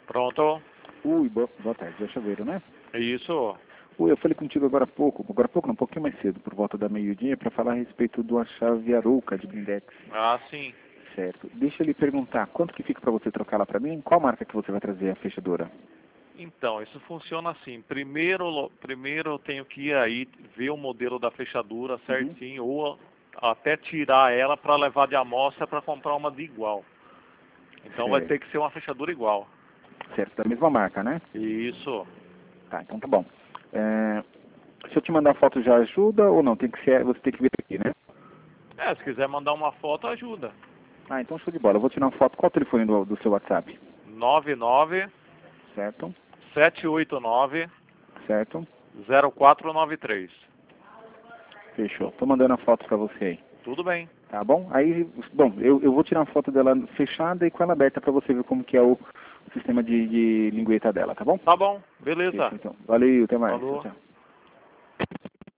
Pronto? Ui, boa tarde, é Chaveiro, né? Isso. Ui, eu falei contigo agora há pouco não, um pouquinho mais cedo, por volta da meio-dia, para falar a respeito de uma chave Arouca de blindex. Ah, sim. Certo. Deixa eu lhe perguntar, quanto que fica para você trocar lá para mim? Qual marca que você vai trazer a fechadura? Então, isso funciona assim. Primeiro eu tenho que ir aí ver o modelo da fechadura certinho, ou até tirar ela para levar de amostra para comprar uma de igual. Então vai Certo. ter que ser uma fechadura igual. Certo, da mesma marca, né? Isso. Tá, então tá bom. Se eu te mandar foto já ajuda ou não? Você tem que vir aqui, né? Se quiser mandar uma foto, ajuda. Ah, então show de bola. Eu vou tirar uma foto. Qual o telefone do seu WhatsApp? 99 Certo, 789 certo. 0493. Fechou. Tô mandando a foto para você aí. Tudo bem. Tá bom? Aí, bom, eu vou tirar uma foto dela fechada e com ela aberta para você ver como que é o sistema de lingueta dela, tá bom? Tá bom. Beleza. Fechou, então. Valeu, até mais. Tchau, Falou. tchau.